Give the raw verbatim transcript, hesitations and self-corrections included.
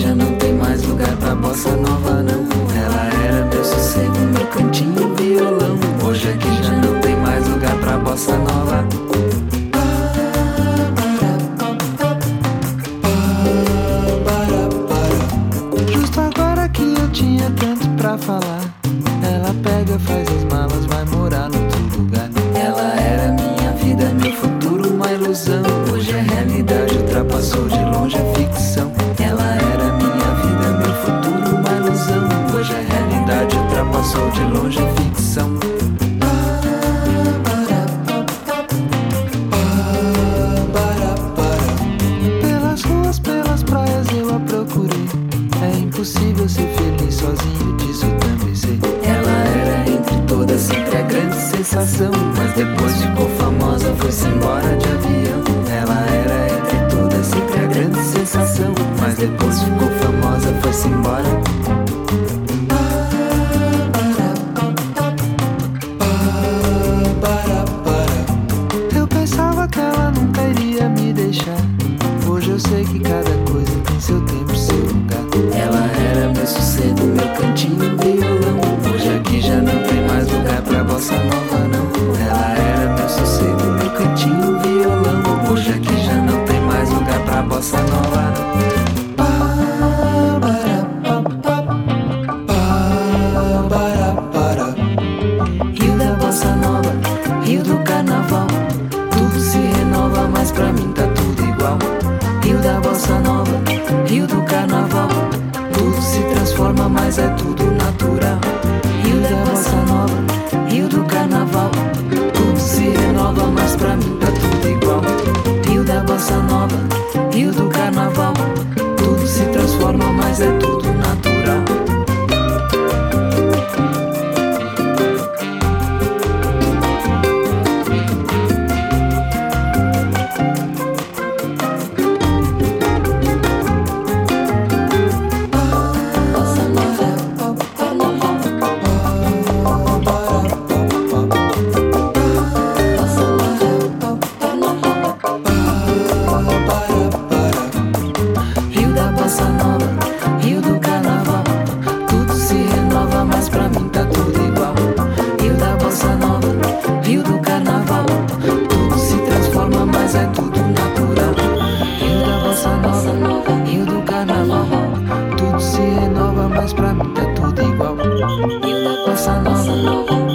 já não tem mais lugar pra bossa nova não. Ela era meu sossego, meu cantinho, violão. Hoje aqui já não tem mais lugar pra bossa nova. Justo agora que eu tinha tanto pra falar, ela pega, faz as malas, vai morar no outro lugar. Ela era minha vida, meu futuro, uma ilusão. Hoje é realidade, ultrapassou de longe a ficção. Ela era minha vida, meu futuro, uma ilusão. Hoje é realidade, ultrapassou de longe a ficção. Pelas ruas, pelas praias eu a procurei. É impossível ser feliz sozinho, disso também sei. Ela era entre todas sempre a grande sensação, mas depois ficou famosa, foi-se embora de avião. Ela era entre todas sempre a grande sensação, mas depois ficou famosa, foi-se embora. Eu pensava que ela nunca iria me deixar. Hoje eu sei que cada coisa tem seu tempo, seu lugar. Ela era meu sossego, meu cantinho, violão. Hoje aqui já não tem mais lugar pra bossa nova não. Ela era meu sossego, meu cantinho, violão. Hoje aqui já não tem mais lugar pra bossa nova não. Rio da bossa nova, rio do carnaval. Tudo se renova, mas pra mim tá tudo igual. Rio da bossa nova, rio do carnaval. Tudo se transforma, mas é tudo natural. Rio da bossa nova, rio do carnaval. Tudo se renova, mas pra mim tá tudo igual. Rio da bossa nova, rio do carnaval. Tudo se transforma, mas é tudo natural. Rio da bossa nova, rio do carnaval. Tudo se renova, mas pra mim tá tudo igual. Rio da bossa nova, rio do carnaval. Tudo se transforma, mas é tudo natural. Rio da bossa nova, rio do carnaval. Tudo se renova, mas pra mim tá tudo igual. Rio da bossa nova.